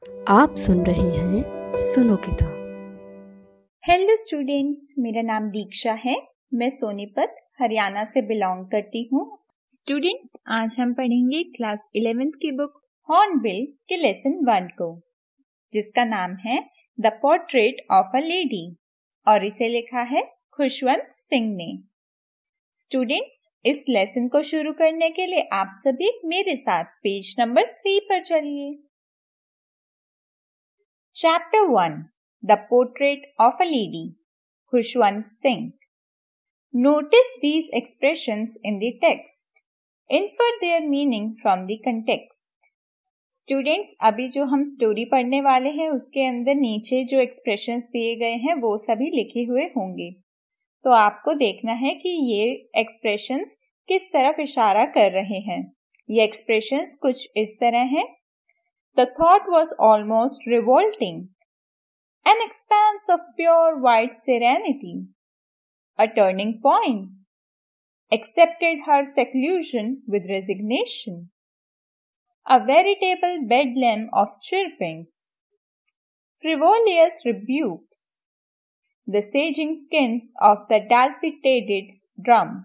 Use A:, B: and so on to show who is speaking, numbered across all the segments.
A: आप सुन रहे हैं सुनो किताब।
B: हेलो स्टूडेंट्स, मेरा नाम दीक्षा है। मैं सोनीपत हरियाणा से बिलोंग करती हूँ। स्टूडेंट्स, आज हम पढ़ेंगे क्लास 11th की बुक हॉर्नबिल के लेसन 1 को, जिसका नाम है the portrait of a lady और इसे लिखा है खुशवंत सिंह ने। स्टूडेंट्स, इस लेसन को शुरू करने के लिए आप सभी मेरे साथ पेज नंबर 3 पर चलिए। Chapter 1 The Portrait of a Lady, Khushwant Singh. Notice these expressions in the text. Infer their meaning from the context. Students, अभी जो हम स्टोरी पढ़ने वाले हैं उसके अंदर नीचे जो एक्सप्रेशंस दिए गए हैं वो सभी लिखे हुए होंगे, तो आपको देखना है कि ये एक्सप्रेशंस किस तरफ इशारा कर रहे हैं। ये एक्सप्रेशंस कुछ इस तरह हैं। The thought was almost revolting. An expanse of pure white serenity. A turning point. Accepted her seclusion with resignation. A veritable bedlam of chirpings. Frivolous rebukes. The saging skins of the dilapidated drum.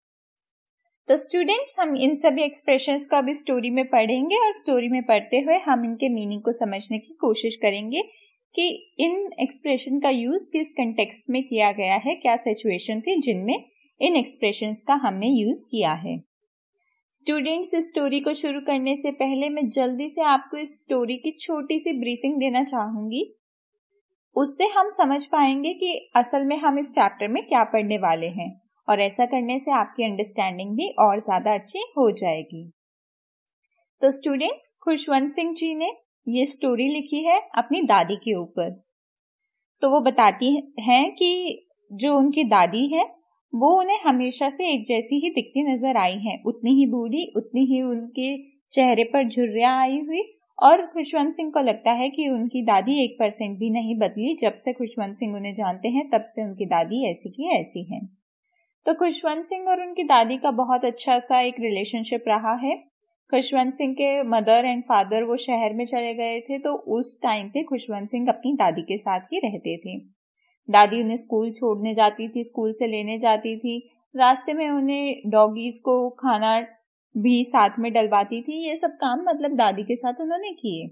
B: तो students, हम इन सभी expressions को अभी story में पढ़ेंगे और story में पढ़ते हुए हम इनके मीनिंग को समझने की कोशिश करेंगे कि इन एक्सप्रेशन का यूज किस कंटेक्स्ट में किया गया है, क्या सिचुएशन थी जिनमें इन एक्सप्रेशंस का हमने यूज किया है। स्टूडेंट्स, इस स्टोरी को शुरू करने से पहले मैं जल्दी से आपको इस स्टोरी की छोटी सी ब्रीफिंग देना चाहूंगी। उससे हम समझ पाएंगे कि असल में हम इस चैप्टर में क्या पढ़ने वाले हैं, और ऐसा करने से आपकी अंडरस्टैंडिंग भी और ज्यादा अच्छी हो जाएगी। तो स्टूडेंट्स, खुशवंत सिंह जी ने ये स्टोरी लिखी है अपनी दादी के ऊपर। तो वो बताती हैं कि जो उनकी दादी है वो उन्हें हमेशा से एक जैसी ही दिखती नजर आई हैं, उतनी ही बूढ़ी, उतनी ही उनके चेहरे पर झुर्रियां आई हुई। और खुशवंत सिंह को लगता है कि उनकी दादी 1% भी नहीं बदली। जब से खुशवंत सिंह उन्हें जानते हैं तब से उनकी दादी ऐसी की ऐसी है। तो खुशवंत सिंह और उनकी दादी का बहुत अच्छा सा एक रिलेशनशिप रहा है। खुशवंत सिंह के मदर एंड फादर वो शहर में चले गए थे, तो उस टाइम पे खुशवंत सिंह अपनी दादी के साथ ही रहते थे। दादी उन्हें स्कूल छोड़ने जाती थी, स्कूल से लेने जाती थी, रास्ते में उन्हें डॉगीज को खाना भी साथ में डलवाती थी। ये सब काम मतलब दादी के साथ उन्होंने किए।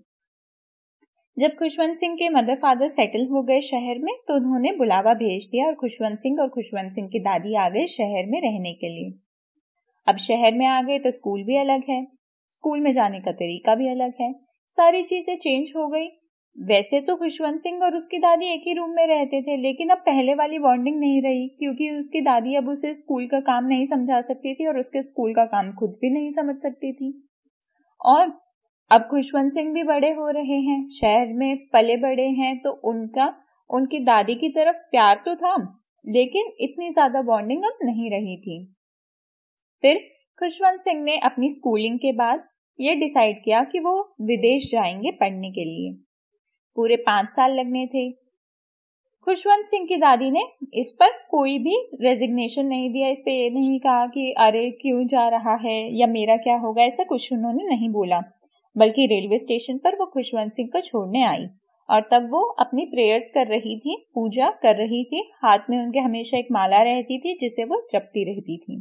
B: जब खुशवंत सिंह के मदर फादर सेटल हो गए शहर में, तो उन्होंने बुलावा भेज दिया और खुशवंत सिंह की दादी आ गए शहर में रहने के लिए। अब शहर में आ गए तो स्कूल भी अलग है, स्कूल में जाने का तरीका भी अलग है, सारी चीजें चेंज हो गई। वैसे तो खुशवंत सिंह और उसकी दादी एक ही रूम में रहते थे, लेकिन अब पहले वाली बॉन्डिंग नहीं रही, क्योंकि उसकी दादी अब उसे स्कूल का काम नहीं समझा सकती थी और उसके स्कूल का काम खुद भी नहीं समझ सकती थी। और अब खुशवंत सिंह भी बड़े हो रहे हैं, शहर में पले बड़े हैं, तो उनकी दादी की तरफ प्यार तो था, लेकिन इतनी ज्यादा बॉन्डिंग अब नहीं रही थी। फिर खुशवंत सिंह ने अपनी स्कूलिंग के बाद ये डिसाइड किया कि वो विदेश जाएंगे पढ़ने के लिए। पूरे 5 साल लगने थे। खुशवंत सिंह की दादी ने इस पर कोई भी रेजिग्नेशन नहीं दिया, इस पे ये नहीं कहा कि अरे क्यों जा रहा है या मेरा क्या होगा, ऐसा कुछ उन्होंने नहीं बोला। बल्कि रेलवे स्टेशन पर वो खुशवंत सिंह को छोड़ने आई और तब वो अपनी प्रेयर्स कर रही थी, पूजा कर रही थी। हाथ में उनके हमेशा एक माला रहती थी जिसे वो जपती रहती थी।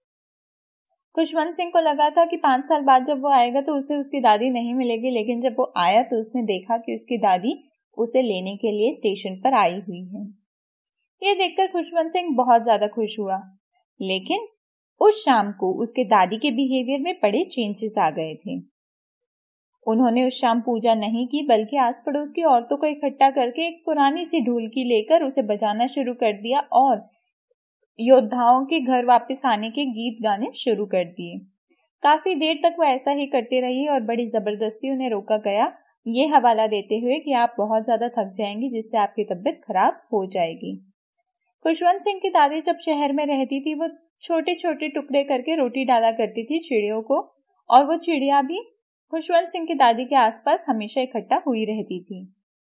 B: खुशवंत सिंह को लगा था कि 5 साल बाद जब वो आएगा तो उसे उसकी दादी नहीं मिलेगी, लेकिन जब वो आया तो उसने देखा कि उसकी दादी उसे लेने के लिए स्टेशन पर आई हुई है। ये देखकर खुशवंत सिंह बहुत ज्यादा खुश हुआ, लेकिन उस शाम को उसके दादी के बिहेवियर में बड़े चेंजेस आ गए थे। उन्होंने उस शाम पूजा नहीं की, बल्कि आस पड़ोस की औरतों को इकट्ठा करके एक पुरानी सी ढोलकी लेकर उसे बजाना शुरू कर दिया और योद्धाओं के घर वापस आने के गीत गाने शुरू कर दिए। काफी देर तक वो ऐसा ही करती रही और बड़ी जबरदस्ती उन्हें रोका गया, ये हवाला देते हुए कि आप बहुत ज्यादा थक जाएंगी, जिससे आपकी तबीयत खराब हो जाएगी। खुशवंत सिंह की दादी जब शहर में रहती थी, वो छोटे छोटे टुकड़े करके रोटी डाला करती थी चिड़ियों को, और वो चिड़िया भी खुशवंत सिंह की दादी के आसपास हमेशा इकट्ठा हुई रहती थी।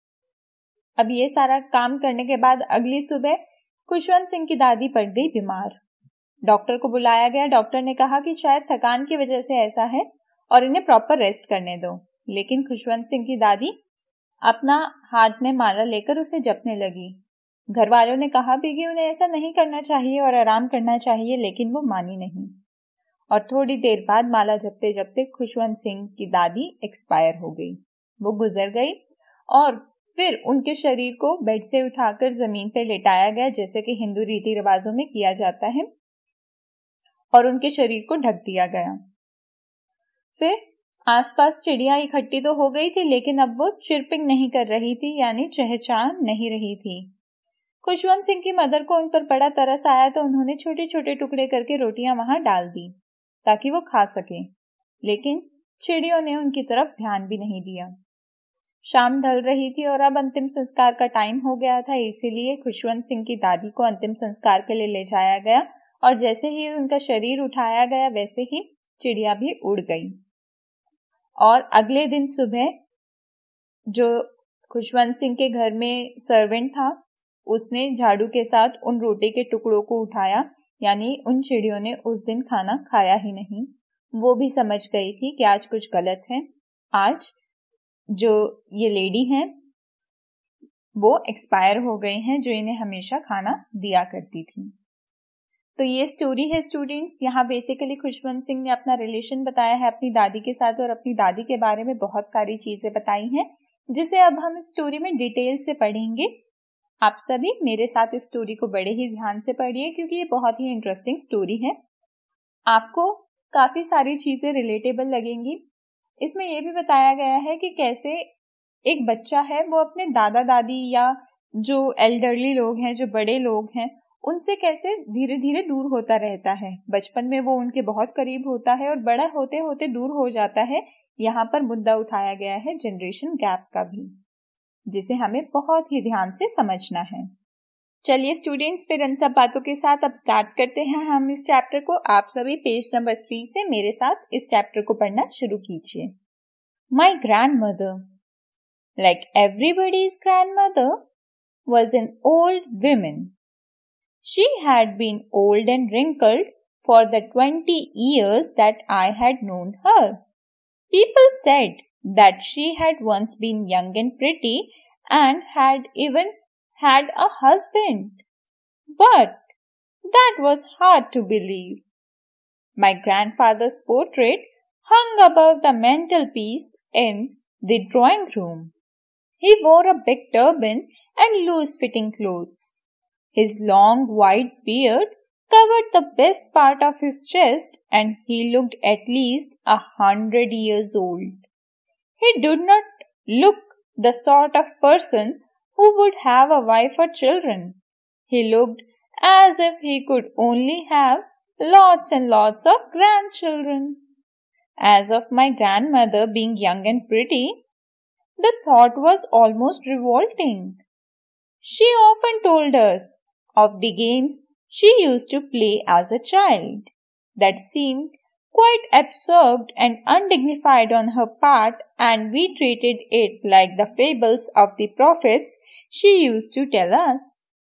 B: अब ये सारा काम करने के बाद अगली सुबह खुशवंत सिंह की दादी पड़ गई बीमार। डॉक्टर को बुलाया गया। डॉक्टर ने कहा कि शायद थकान की वजह से ऐसा है और इन्हें प्रॉपर रेस्ट करने दो, लेकिन खुशवंत सिंह की दादी अपना हाथ में माला लेकर उसे जपने लगी। घर वालों ने कहा भी कि उन्हें ऐसा नहीं करना चाहिए और आराम करना चाहिए, लेकिन वो मानी नहीं। और थोड़ी देर बाद माला जपते जपते खुशवंत सिंह की दादी एक्सपायर हो गई। वो गुजर गई और फिर उनके शरीर को बेड से उठाकर जमीन पर लेटाया गया, जैसे कि हिंदू रीति रिवाजों में किया जाता है, और उनके शरीर को ढक दिया गया। फिर आसपास चिड़िया इकट्ठी तो हो गई थी, लेकिन अब वो चिरपिंग नहीं कर रही थी, यानी चहचहा नहीं रही थी। खुशवंत सिंह की मदर को उन पर बड़ा तरस आया, तो उन्होंने छोटे छोटे टुकड़े करके रोटियां वहां डाल दी ताकि वो खा सके, लेकिन चिड़ियों ने उनकी तरफ ध्यान भी नहीं दिया। शाम ढल रही थी और अब अंतिम संस्कार का टाइम हो गया था, इसीलिए खुशवंत सिंह की दादी को अंतिम संस्कार के लिए ले जाया गया, और जैसे ही उनका शरीर उठाया गया वैसे ही चिड़िया भी उड़ गई। और अगले दिन सुबह जो खुशवंत सिंह के घर में सर्वेंट था, उसने झाड़ू के साथ उन रोटी के टुकड़ों को उठाया, यानी उन चिड़ियों ने उस दिन खाना खाया ही नहीं। वो भी समझ गई थी कि आज कुछ गलत है। आज जो ये लेडी हैं वो एक्सपायर हो गई हैं, जो इन्हें हमेशा खाना दिया करती थी। तो ये स्टोरी है स्टूडेंट्स। यहाँ बेसिकली खुशवंत सिंह ने अपना रिलेशन बताया है अपनी दादी के साथ, और अपनी दादी के बारे में बहुत सारी चीजें बताई हैं, जिसे अब हम स्टोरी में डिटेल से पढ़ेंगे। आप सभी मेरे साथ इस स्टोरी को बड़े ही ध्यान से पढ़िए, क्योंकि ये बहुत ही इंटरेस्टिंग स्टोरी है। आपको काफी सारी चीजें रिलेटेबल लगेंगी। इसमें यह भी बताया गया है कि कैसे एक बच्चा है वो अपने दादा दादी या जो एल्डरली लोग हैं, जो बड़े लोग हैं, उनसे कैसे धीरे धीरे दूर होता रहता है। बचपन में वो उनके बहुत करीब होता है और बड़ा होते होते दूर हो जाता है। यहाँ पर मुद्दा उठाया गया है जनरेशन गैप का भी, जिसे हमें बहुत ही ध्यान से समझना है। चलिए स्टूडेंट्स, फिर इन सब बातों के साथ अब स्टार्ट करते हैं हम इस चैप्टर को। आप सभी पेज नंबर 3 से मेरे साथ इस चैप्टर को पढ़ना शुरू कीजिए। My grandmother, like everybody's grandmother, was an old woman. She had been old and wrinkled for the 20 years that I had known her. People said that she had once been young and pretty and had even had a husband. But that was hard to believe. My grandfather's portrait hung above the mantelpiece in the drawing room. He wore a big turban and loose-fitting clothes. His long white beard covered the best part of his chest, and he looked at least 100 years old. He did not look the sort of person who would have a wife or children. He looked as if he could only have lots and lots of grandchildren. As of my grandmother being young and pretty, the thought was almost revolting. She often told us of the games she used to play as a child that seemed quite absurd and undignified on her part, and we treated it like the fables of the prophets she used to tell us.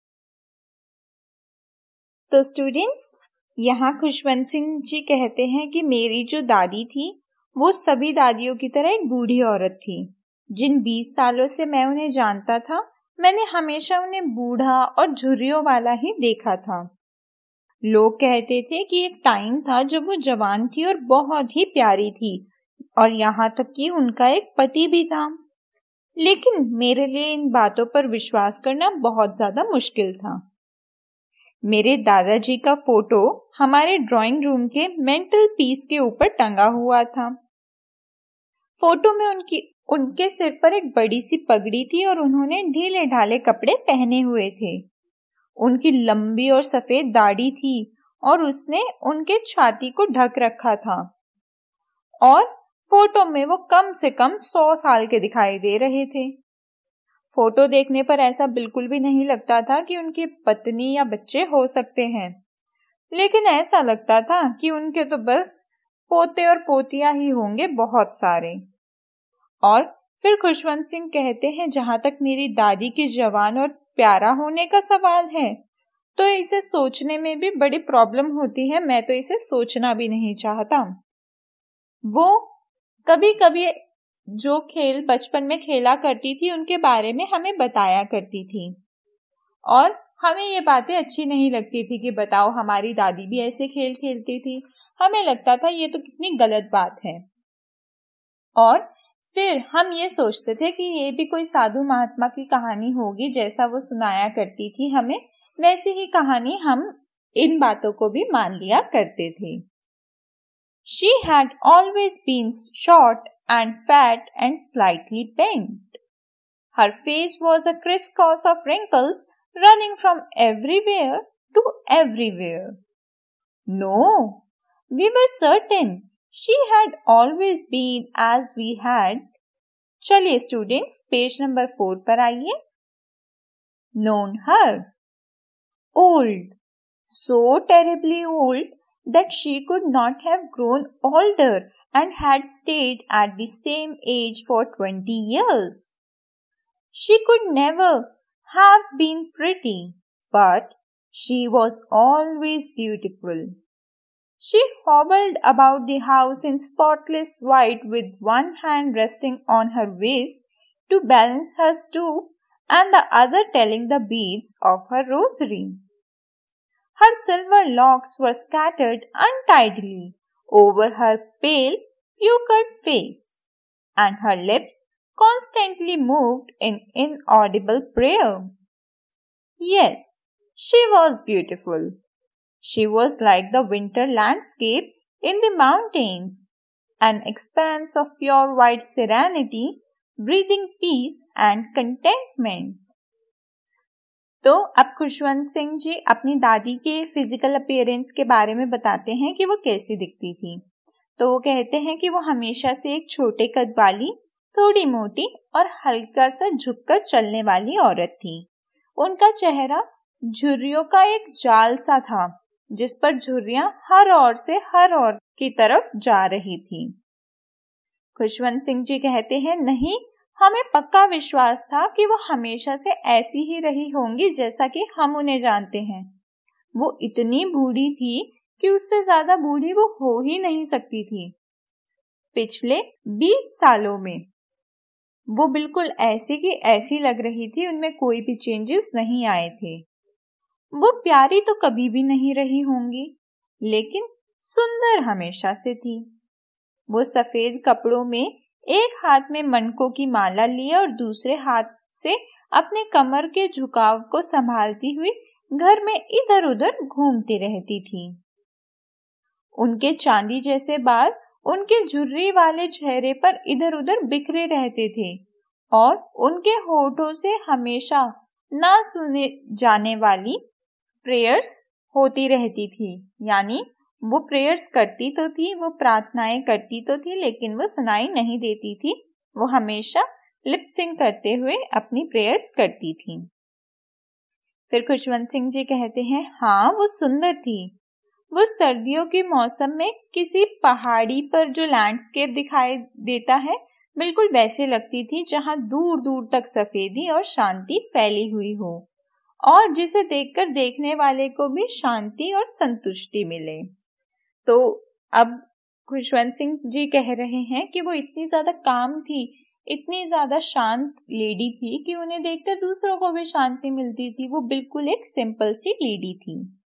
B: तो students, यहाँ खुशवंत सिंह जी कहते हैं कि मेरी जो दादी थी वो सभी दादियों की तरह एक बूढ़ी औरत थी। जिन 20 सालों से मैं उन्हें जानता था, मैंने हमेशा उन्हें बूढ़ा और झुर्रियों वाला ही देखा था। लोग कहते थे कि एक टाइम था जब वो जवान थी और बहुत ही प्यारी थी, और यहाँ तक कि उनका एक पति भी था। लेकिन मेरे लिए इन बातों पर विश्वास करना बहुत ज्यादा मुश्किल था। मेरे दादाजी का फोटो हमारे ड्राइंग रूम के मेंटल पीस के ऊपर टंगा हुआ था। फोटो में उनके सिर पर एक बड़ी सी पगड़ी थी और उन्होंने ढीले ढाले कपड़े पहने हुए थे। उनकी लंबी और सफेद दाढ़ी थी और उसने उनके छाती को ढक रखा था, और फोटो में वो कम से कम 100 साल के दिखाई दे रहे थे। फोटो देखने पर ऐसा बिल्कुल भी नहीं लगता था कि उनकी पत्नी या बच्चे हो सकते हैं, लेकिन ऐसा लगता था कि उनके तो बस पोते और पोतियां ही होंगे बहुत सारे। और फिर खुशवंत सिंह कहते हैं, जहां तक मेरी दादी के जवान और प्यारा होने का सवाल है, तो इसे सोचने में भी बड़ी प्रॉब्लम होती है। मैं तो इसे सोचना भी नहीं चाहता। वो कभी कभी जो खेल बचपन में खेला करती थी उनके बारे में हमें बताया करती थी। और हमें ये बातें अच्छी नहीं लगती थी कि बताओ हमारी दादी भी ऐसे खेल खेलती थी। हमें लगता था ये तो कितनी गलत बात है। और फिर हम ये सोचते थे कि ये भी कोई साधु महात्मा की कहानी होगी, जैसा वो सुनाया करती थी हमें वैसी ही कहानी हम इन बातों को भी मान लिया करते थे। She had always been short and fat and slightly bent. Her face was a crisscross of wrinkles running from everywhere to everywhere. No, we were certain she had always been as we had. चलिए students page number 4 पर आइए। Known her. Old, so terribly old that she could not have grown older and had stayed at the same age for 20 years. She could never have been pretty, but she was always beautiful. She hobbled about the house in spotless white with one hand resting on her waist to balance her stoop and the other telling the beads of her rosary. Her silver locks were scattered untidily over her pale, puckered face, and her lips constantly moved in inaudible prayer. Yes, she was beautiful. She was like the winter landscape in the mountains, an expanse of pure white serenity, breathing peace and contentment. तो अब खुशवंत सिंह जी अपनी दादी के physical appearance के बारे में बताते हैं कि वो कैसी दिखती थी। तो वो कहते हैं कि वो हमेशा से एक छोटे कद वाली, थोड़ी मोटी और हल्का सा झुककर चलने वाली औरत थी। उनका चेहरा झुर्रियों का एक जाल सा था, जिस पर झुर्रियां हर ओर से हर ओर की तरफ जा रही थी। खुशवंत सिंह जी कहते हैं, नहीं, हमें पक्का विश्वास था कि वो हमेशा से ऐसी ही रही होंगी जैसा कि हम उन्हें जानते हैं। वो इतनी बूढ़ी थी कि उससे ज्यादा बूढ़ी वो हो ही नहीं सकती थी। पिछले 20 सालों में वो बिल्कुल ऐसी की ऐसी लग रही थी, उनमें कोई भी चेंजेस नहीं आए थे। वो प्यारी तो कभी भी नहीं रही होंगी, लेकिन सुंदर हमेशा से थी। वो सफेद कपड़ों में एक हाथ में मणकों की माला लिए और दूसरे हाथ से अपने कमर के झुकाव को संभालती हुई घर में इधर उधर घूमती रहती थी। उनके चांदी जैसे बाल उनके झुर्री वाले चेहरे पर इधर उधर बिखरे रहते थे और उनके होठों से हमेशा ना सुने जाने वाली प्रेयर्स होती रहती थी। यानी वो प्रेयर्स करती तो थी, वो प्रार्थनाएं करती तो थी, लेकिन वो सुनाई नहीं देती थी। वो हमेशा लिप सिंक करते हुए अपनी प्रेयर्स करती थी। फिर खुशवंत सिंह जी कहते हैं, हाँ, वो सुंदर थी। वो सर्दियों के मौसम में किसी पहाड़ी पर जो लैंडस्केप दिखाई देता है, बिल्कुल वैसे लगती थी जहाँ दूर दूर तक सफेदी और शांति फैली हुई हो और जिसे देखकर देखने वाले को भी शांति और संतुष्टि मिले। तो अब खुशवंत सिंह जी कह रहे हैं कि वो इतनी ज्यादा काम थी, इतनी ज्यादा शांत लेडी थी कि उन्हें देखकर दूसरों को भी शांति मिलती थी। वो बिल्कुल एक सिंपल सी लेडी थी।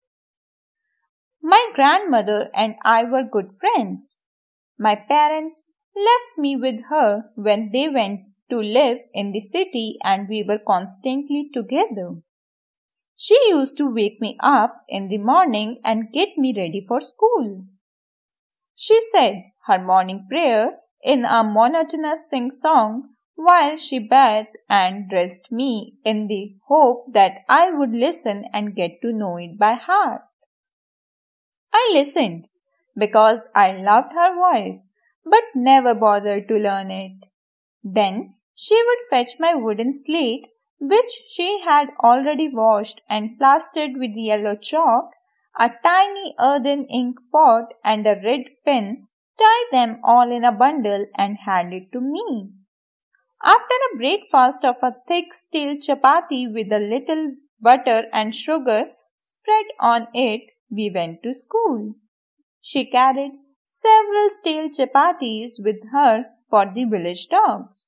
B: My grandmother and I were good friends. My parents left me with her when they went to live in the city and we were constantly together. She used to wake me up in the morning and get me ready for school. She said her morning prayer in a monotonous sing-song while she bathed and dressed me in the hope that I would listen and get to know it by heart. I listened because I loved her voice but never bothered to learn it. Then she would fetch my wooden slate, which she had already washed and plastered with yellow chalk, a tiny earthen ink pot and a red pen, tie them all in a bundle and hand it to me. After a breakfast of a thick steel chapati with a little butter and sugar spread on it, we went to school. She carried several stale chapatis with her for the village dogs.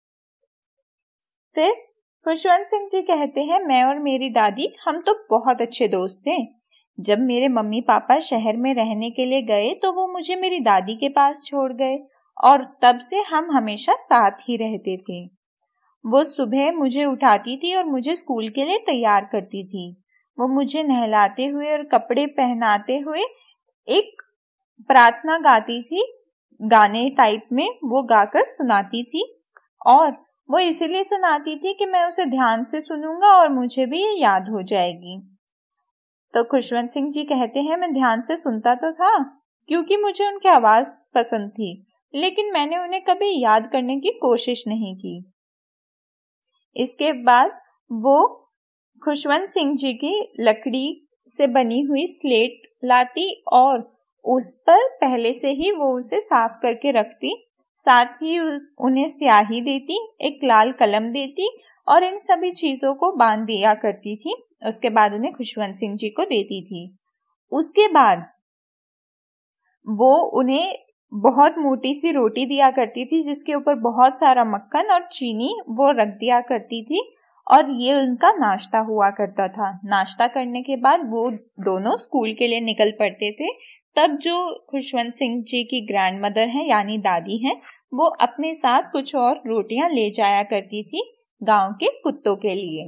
B: फिर खुशवंत सिंह जी कहते हैं, मैं और मेरी दादी हम तो बहुत अच्छे दोस्त थे। जब मेरे मम्मी पापा शहर में रहने के लिए गए तो वो मुझे मेरी दादी के पास छोड़ गए और तब से हम हमेशा साथ ही रहते थे। वो सुबह मुझे उठाती थी और मुझे स्कूल के लिए तैयार करती थी। वो मुझे नहलाते हुए और कपड़े पहनाते हुए एक प्रार्थना गाती थी, गाने टाइप में वो गाकर सुनाती थी और वो इसीलिए सुनाती थी कि मैं उसे ध्यान से सुनूंगा और मुझे भी ये याद हो जाएगी। तो खुशवंत सिंह जी कहते हैं, मैं ध्यान से सुनता तो था क्योंकि मुझे उनकी आवाज पसंद थी, लेकिन मैंने उन्हें कभी याद करने की कोशिश नहीं की। इसके बाद वो खुशवंत सिंह जी की लकड़ी से बनी हुई स्लेट लाती और उस पर पहले से ही वो उसे साफ करके रखती, साथ ही उन्हें स्याही देती, एक लाल कलम देती और इन सभी चीजों को बांध दिया करती थी। उसके बाद उन्हें खुशवंत सिंह जी को देती थी। उसके बाद वो उन्हें बहुत मोटी सी रोटी दिया करती थी जिसके ऊपर बहुत सारा मक्खन और चीनी वो रख दिया करती थी और ये उनका नाश्ता हुआ करता था। नाश्ता करने के बाद वो दोनों स्कूल के लिए निकल पड़ते थे। तब जो खुशवंत सिंह जी की ग्रैंड मदर है यानी दादी है, वो अपने साथ कुछ और रोटियां ले जाया करती थी गांव के कुत्तों के लिए।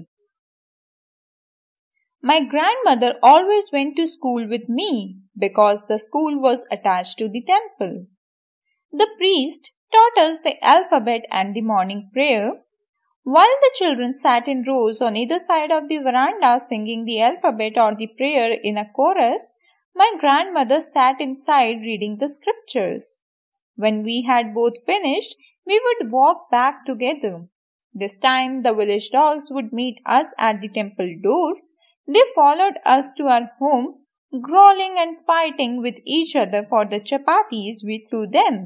B: My grandmother always went to school with me because the school was attached to the temple. The priest taught us the alphabet and the morning prayer. While the children sat in rows on either side of the veranda singing the alphabet or the prayer in a chorus, my grandmother sat inside reading the scriptures. When we had both finished, we would walk back together. This time the village dogs would meet us at the temple door. They followed us to our home, growling and fighting with each other for the chapatis we threw them.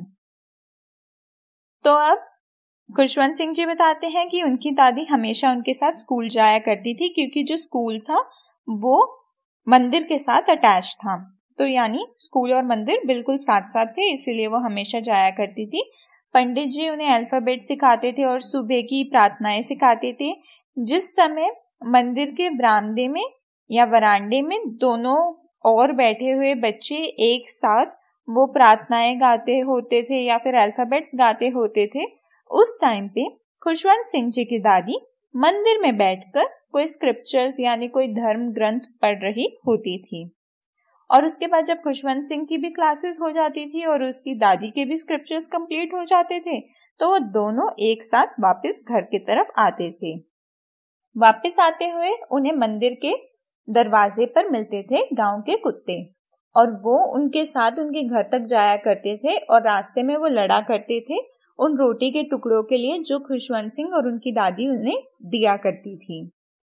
B: तो अब खुशवंत सिंह जी बताते हैं कि उनकी दादी हमेशा उनके साथ स्कूल जाया करती थी क्योंकि जो स्कूल था वो मंदिर के साथ अटैच था। तो यानी स्कूल और मंदिर बिल्कुल साथ साथ थे, इसीलिए वो हमेशा जाया करती थी। पंडित जी उन्हें अल्फाबेट सिखाते थे और सुबह की प्रार्थनाएं सिखाते थे। जिस समय मंदिर के बरामदे में या वरांडे में दोनों और बैठे हुए बच्चे एक साथ वो प्रार्थनाएं गाते होते थे या फिर अल्फाबेट्स गाते होते थे, उस टाइम पे खुशवंत सिंह जी की दादी मंदिर में बैठकर कोई स्क्रिप्चर्स यानी कोई धर्म ग्रंथ पढ़ रही होती थी। और उसके बाद जब खुशवंत सिंह की भी क्लासेस हो जाती थी और उसकी दादी के भी स्क्रिप्चर्स कंप्लीट हो जाते थे तो वो दोनों एक साथ वापस घर की तरफ आते थे। वापस आते हुए उन्हें मंदिर के दरवाजे पर मिलते थे गांव के कुत्ते और वो उनके साथ उनके घर तक जाया करते थे और रास्ते में वो लड़ा करते थे उन रोटी के टुकड़ों के लिए जो खुशवंत सिंह और उनकी दादी उन्हें दिया करती थी।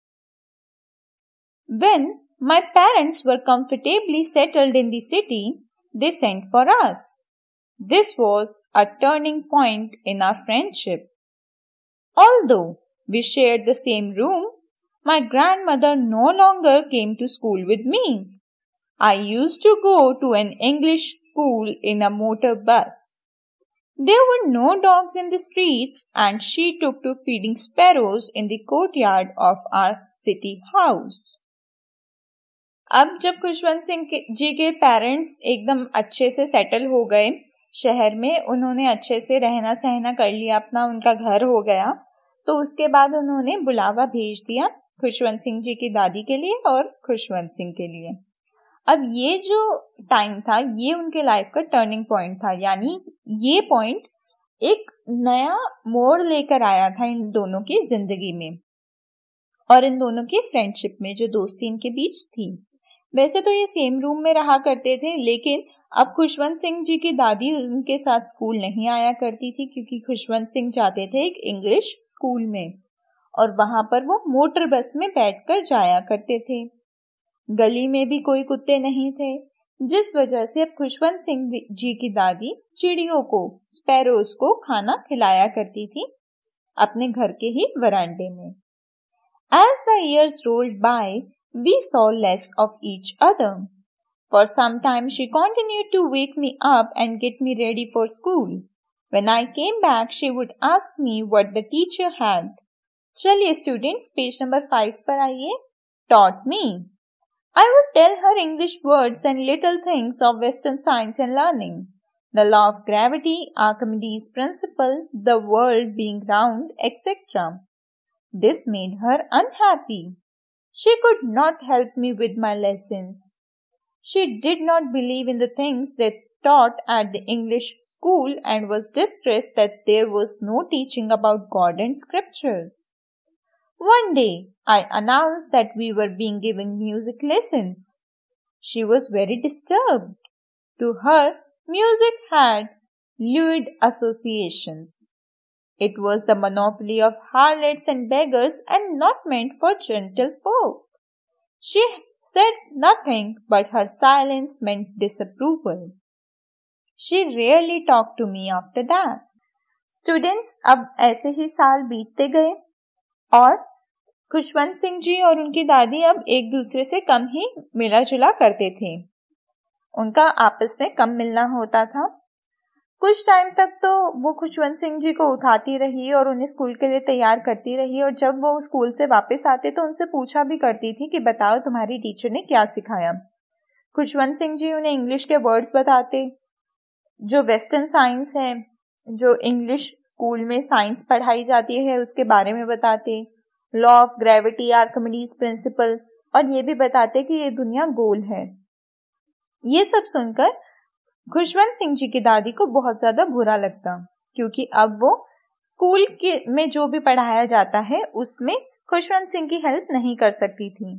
B: When my parents were comfortably settled in the city, they sent for us. This was a turning point in our friendship. Although we shared the same room, my grandmother no longer came to school with me. I used to go to an English school in a motor bus. There were no dogs in the streets and she took to feeding sparrows in the courtyard of our city house. अब जब खुशवंत सिंह जी के parents एकदम अच्छे से settle हो गए शहर में, उन्होंने अच्छे से रहना सहना कर लिया, अपना उनका घर हो गया, तो उसके बाद उन्होंने बुलावा भेज दिया खुशवंत सिंह जी की दादी के लिए और खुशवंत सिंह के लिए। अब ये जो टाइम था ये उनके लाइफ का टर्निंग पॉइंट था, यानी ये पॉइंट एक नया मोड़ लेकर आया था इन दोनों की जिंदगी में और इन दोनों की फ्रेंडशिप में जो दोस्ती इनके बीच थी। वैसे तो ये सेम रूम में रहा करते थे, लेकिन अब खुशवंत सिंह जी की दादी उनके साथ स्कूल नहीं आया करती थी क्योंकि खुशवंत सिंह जाते थे एक इंग्लिश स्कूल में और वहां पर वो मोटर बस में बैठकर जाया करते थे। गली में भी कोई कुत्ते नहीं थे, जिस वजह से अब खुशवंत सिंह जी की दादी चिड़ियों को, स्पैरोज को खाना खिलाया करती थी अपने घर के ही वरांडे में। As the years rolled by, we saw less of each other. For some time she continued to wake me up and get me ready for school. When I came back, she would ask me what the teacher had. चलिए students, page number 5 पर आइए. Taught me. I would tell her English words and little things of Western science and learning. The law of gravity, Archimedes' principle, the world being round, etc. This made her unhappy. She could not help me with my lessons. She did not believe in the things they taught at the English school and was distressed that there was no teaching about God and scriptures. One day, I announced that we were being given music lessons. She was very disturbed. To her, music had lewd associations. It was the monopoly of harlots and beggars and not meant for gentle folk. She said nothing, but her silence meant disapproval. She rarely talked to me after that. Students, अब ऐसे ही साल बीतते गए और खुशवंत सिंह जी और उनकी दादी अब एक दूसरे से कम ही मिला जुला करते थे. उनका आपस में कम मिलना होता था. कुछ टाइम तक तो वो खुशवंत सिंह जी को उठाती रही और उन्हें स्कूल के लिए तैयार करती रही और जब वो स्कूल से वापस आते तो उनसे पूछा भी करती थी कि बताओ तुम्हारी टीचर ने क्या सिखाया. खुशवंत सिंह जी उन्हें इंग्लिश के वर्ड्स बताते, जो वेस्टर्न साइंस है, जो इंग्लिश स्कूल में साइंस पढ़ाई जाती है उसके बारे में बताते, law of gravity, Archimedes principle, और ये भी बताते कि ये दुनिया गोल है. ये सब सुनकर खुशवंत सिंह जी की दादी को बहुत ज्यादा बुरा लगता, क्योंकि अब वो स्कूल में जो भी पढ़ाया जाता है उसमें खुशवंत सिंह की हेल्प नहीं कर सकती थी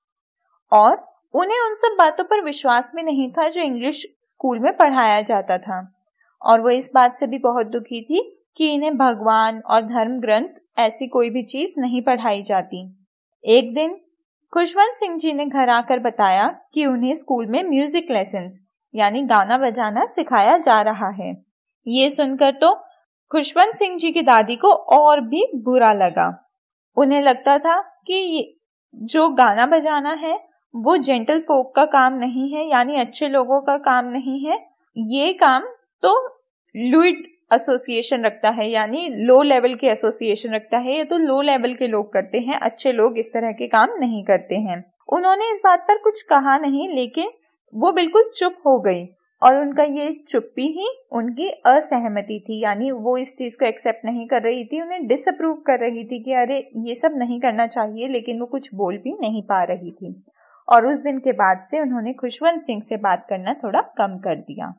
B: और उन्हें उन सब बातों पर विश्वास भी नहीं था जो इंग्लिश स्कूल में पढ़ाया जाता था. और वो इस बात से भी बहुत दुखी थी कि इन्हें भगवान और धर्म ग्रंथ ऐसी कोई भी चीज नहीं पढ़ाई जाती. एक दिन खुशवंत सिंह जी ने घर आकर बताया कि उन्हें स्कूल में म्यूजिक लेसन्स यानी गाना बजाना सिखाया जा रहा है. ये सुनकर तो खुशवंत सिंह जी की दादी को और भी बुरा लगा. उन्हें लगता था कि जो गाना बजाना है वो जेंटल फोक का काम नहीं है, यानी अच्छे लोगों का काम नहीं है. ये काम तो लुइड एसोसिएशन रखता है, यानी लो लेवल के एसोसिएशन रखता है. ये तो लो लेवल के लोग करते हैं, अच्छे लोग इस तरह के काम नहीं करते हैं. उन्होंने इस बात पर कुछ कहा नहीं, लेकिन वो बिल्कुल चुप हो गई और उनका ये चुप्पी ही उनकी असहमति थी, यानी वो इस चीज को एक्सेप्ट नहीं कर रही थी, उन्हें डिसअप्रूव कर रही थी कि अरे ये सब नहीं करना चाहिए, लेकिन वो कुछ बोल भी नहीं पा रही थी. और उस दिन के बाद से उन्होंने खुशवंत सिंह से बात करना थोड़ा कम कर दिया.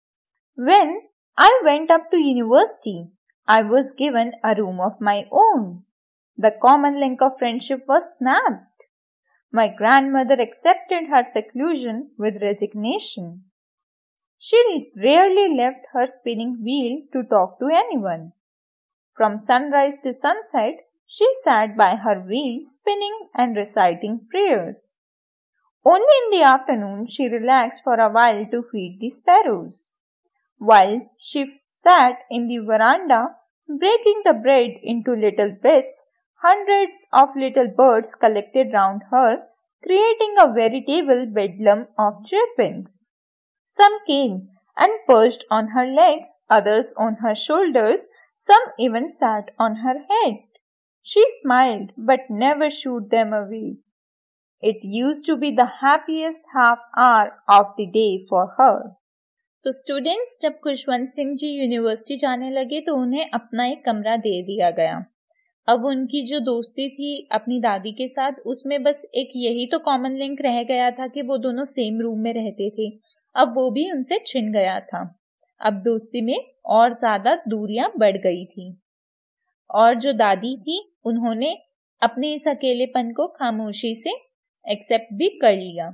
B: When I went up to university, I was given a room of my own. The common link of friendship was snapped. My grandmother accepted her seclusion with resignation. She rarely left her spinning wheel to talk to anyone. From sunrise to sunset, she sat by her wheel spinning and reciting prayers. Only in the afternoon she relaxed for a while to feed the sparrows. While she sat in the veranda, breaking the bread into little bits, hundreds of little birds collected round her, creating a veritable bedlam of chirpings. Some came and perched on her legs, others on her shoulders, some even sat on her head. She smiled but never shooed them away. It used to be the happiest half hour of the day for her. तो students, जब Khushwant Singh ji university जाने लगे तो उन्हें अपना एक कमरा दे दिया गया. अब उनकी जो दोस्ती थी अपनी दादी के साथ, उसमें बस एक यही तो कॉमन लिंक रह गया था कि वो दोनों सेम रूम में रहते थे. अब वो भी उनसे छिन गया था. अब दोस्ती में और ज्यादा दूरियां बढ़ गई थी. और जो दादी थी उन्होंने अपने इस अकेलेपन को खामोशी से एक्सेप्ट भी कर लिया.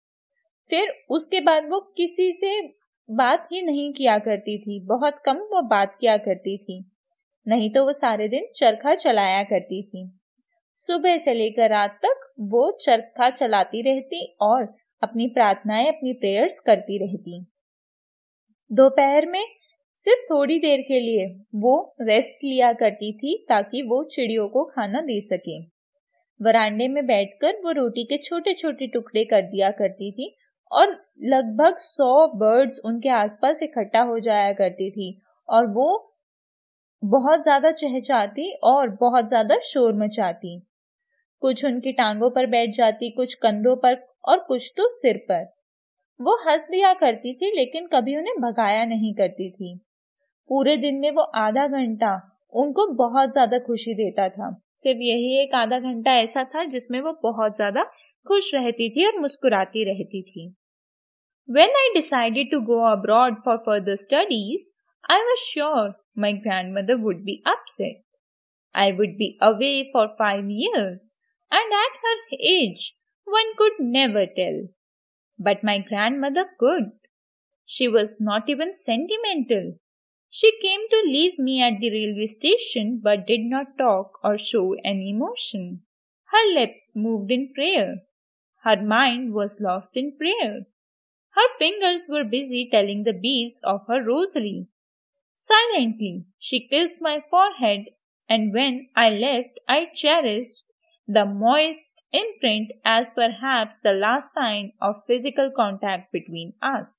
B: फिर उसके बाद वो किसी से बात ही नहीं किया करती थी, बहुत कम वो बात किया करती थी. नहीं तो वो सारे दिन चरखा चलाया करती थी. सुबह से लेकर रात तक वो चरखा चलाती रहती और अपनी प्रार्थनाएं, अपनी प्रेयर्स करती रहती. दोपहर में सिर्फ थोड़ी देर के लिए वो रेस्ट लिया करती थी ताकि वो चिड़ियों को खाना दे सके. वरांडे में बैठकर वो रोटी के छोटे छोटे टुकड़े कर दिया करती थी और लगभग 100 बर्ड्स उनके आसपास इकट्ठा हो जाया करती थी और वो बहुत ज्यादा चहचहाती और बहुत ज्यादा शोर मचाती। कुछ उनकी टांगों पर बैठ जाती, कुछ कंधों पर और कुछ तो सिर पर। वो हंस दिया करती थी लेकिन कभी उन्हें भगाया नहीं करती थी। पूरे दिन में वो आधा घंटा उनको बहुत ज्यादा खुशी देता था। सिर्फ यही एक आधा घंटा ऐसा था जिसमें वो बहुत ज्यादा खुश रहती थी और मुस्कुराती रहती थी। When I decided to go abroad for further studies, I was sure my grandmother would be upset. I would be away for 5 years, and at her age, one could never tell. But my grandmother could. She was not even sentimental. She came to leave me at the railway station but did not talk or show any emotion. Her lips moved in prayer. Her mind was lost in prayer. Her fingers were busy telling the beads of her rosary. Silently, she kissed my forehead, and when I left, I cherished the moist imprint as perhaps the last sign of physical contact between us.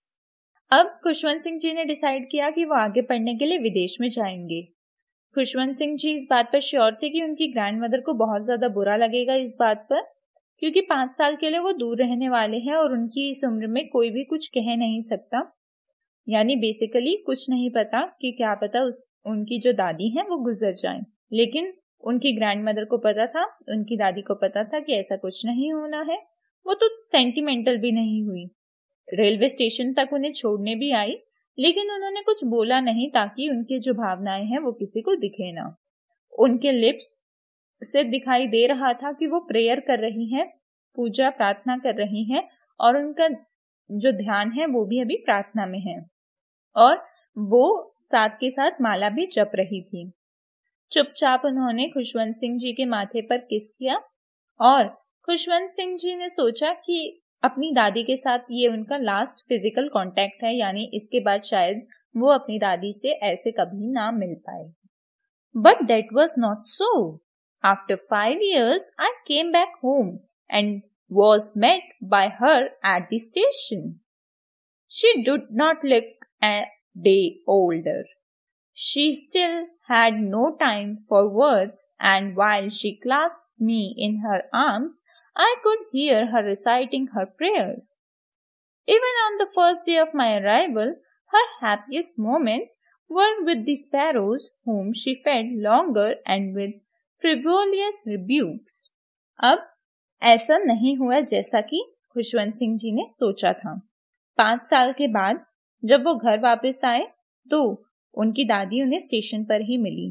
B: अब खुशवंत सिंह जी ने decide किया कि वो आगे पढ़ने के लिए विदेश में जाएंगे। खुशवंत सिंह जी इस बात पर श्योर थे कि उनकी ग्रैंडमदर को बहुत ज्यादा बुरा लगेगा इस बात पर, क्योंकि 5 साल के लिए वो दूर रहने वाले हैं और उनकी इस उम्र में कोई भी कुछ कह नहीं सकता। यानी बेसिकली कुछ नहीं पता कि क्या पता उनकी जो दादी हैं वो गुजर जाएं। लेकिन उनकी ग्रैंडमदर को पता था, उनकी दादी को पता था कि ऐसा कुछ नहीं होना है। वो तो सेंटिमेंटल भी नहीं हुई। रेलवे स्टेशन तक उन्हें छोड़ने भी आई, लेकिन उन्होंने कुछ बोला नहीं ताकि उनकी जो भावनाएं हैं वो किसी को दिखे ना। उनके लिप्स से दिखाई दे रहा था कि वो प्रेयर कर रही हैं, पूजा प्रार्थना कर रही हैं, और उनका जो ध्यान है वो भी अभी प्रार्थना में है, और वो साथ के साथ माला भी जप रही थी। चुपचाप उन्होंने खुशवंत सिंह जी के माथे पर किस किया और खुशवंत सिंह जी ने सोचा कि अपनी दादी के साथ ये उनका लास्ट फिजिकल कांटेक्ट है, यानी इसके बाद शायद वो अपनी दादी से ऐसे कभी ना मिल पाए। But that was not so. After 5 years, I came back home and was met by her at the station. She did not look a day older. She still had no time for words, and while she clasped me in her arms, I could hear her reciting her prayers. Even on the first day of my arrival, her happiest moments were with the sparrows whom she fed longer and with frivolous rebukes. अब ऐसा नहीं हुआ जैसा कि खुशवंत सिंह जी ने सोचा था। 5 साल के बाद जब वो घर वापस आए तो उनकी दादी उन्हें स्टेशन पर ही मिली,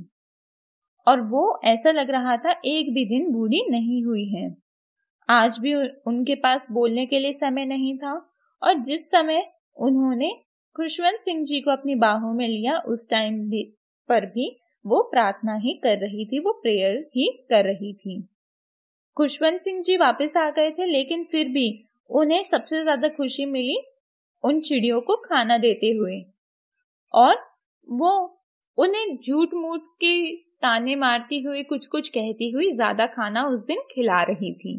B: और वो ऐसा लग रहा था एक भी दिन बूढ़ी नहीं हुई है। आज भी उनके पास बोलने के लिए समय नहीं था, और जिस समय उन्होंने खुशवंत सिंह जी को अपनी बाहों में लिया उस टाइम पर भी वो प्रार्थना ही कर रही थी, वो प्रेयर ही कर रही थी। खुशवंत सिंह जी वापस आ गए थे, लेकिन फिर भी उन्हें सबसे ज्यादा खुशी मिली उन चिड़ियों को खाना देते हुए, और वो उन्हें झूठ मूठ के ताने मारती हुई, कुछ कुछ कहती हुई ज्यादा खाना उस दिन खिला रही थी।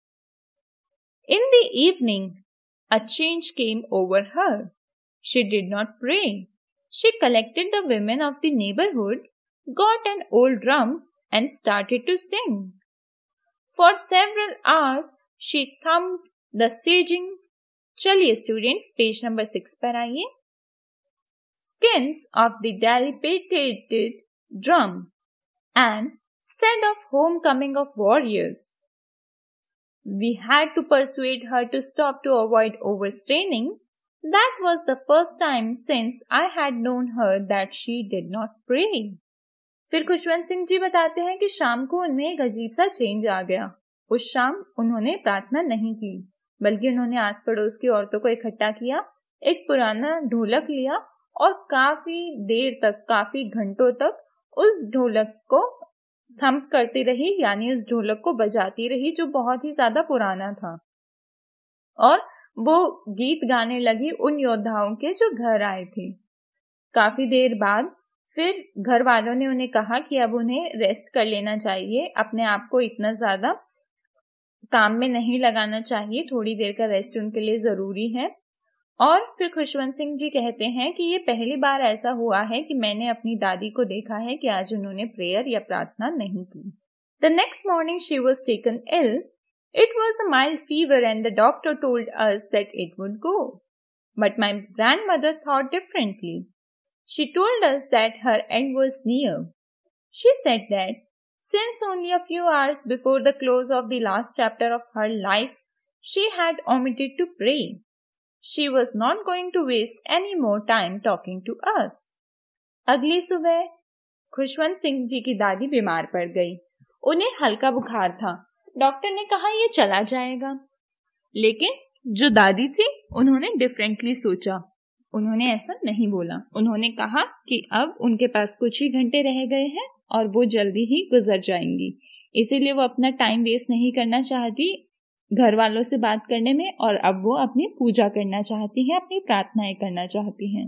B: In the evening, a change came over her. She did not pray. She collected the women of the neighborhood, got an old drum and started to sing. For several hours, she thumped the saging. चलिए students, page number 6 पर आइए। Skins of the dilapidated drum and said of homecoming of warriors. We had to persuade her to stop to avoid overstraining. That was the first time since I had known her that she did not pray. फिर खुशवंत सिंह जी बताते हैं कि शाम को उनमें एक अजीब सा चेंज आ गया। उस शाम उन्होंने प्रार्थना नहीं की, बल्कि उन्होंने आस पड़ोस की औरतों को इकट्ठा किया, एक पुराना ढोलक लिया और काफी देर तक, काफी घंटों तक उस ढोलक को थंप करती रही, यानी उस ढोलक को बजाती रही जो बहुत ही ज्यादा पुराना था, और वो गीत गाने लगी उन योद्धाओं के जो घर आए थे। काफी देर बाद फिर घर वालों ने उन्हें कहा कि अब उन्हें रेस्ट कर लेना चाहिए, अपने आप को इतना ज्यादा काम में नहीं लगाना चाहिए, थोड़ी देर का रेस्ट उनके लिए जरूरी है। और फिर खुशवंत सिंह जी कहते हैं कि ये पहली बार ऐसा हुआ है कि मैंने अपनी दादी को देखा है कि आज उन्होंने प्रेयर या प्रार्थना नहीं की. The next morning she was taken ill. It was a mild fever and the doctor told us that it would go. But my grandmother thought differently. She told us that her end was near. She said that since only a few hours before the close of the last chapter of her life, she had omitted to pray. She was not going to waste any more time talking to us. अगली सुबह खुशवंत सिंह जी की दादी बीमार पड़ गई. उन्हें हल्का बुखार था. डॉक्टर ने कहा ये चला जाएगा. लेकिन जो दादी थी उन्होंने डिफरेंटली सोचा. उन्होंने ऐसा नहीं बोला. उन्होंने कहा कि अब उनके पास कुछ ही घंटे रह गए हैं और वो जल्दी ही गुजर जाएंगी. इसीलिए वो अपना टाइम वेस्ट नहीं करना चाहती घर वालों से बात करने में, और अब वो अपनी पूजा करना चाहती हैं, अपनी प्रार्थनाएं करना चाहती हैं.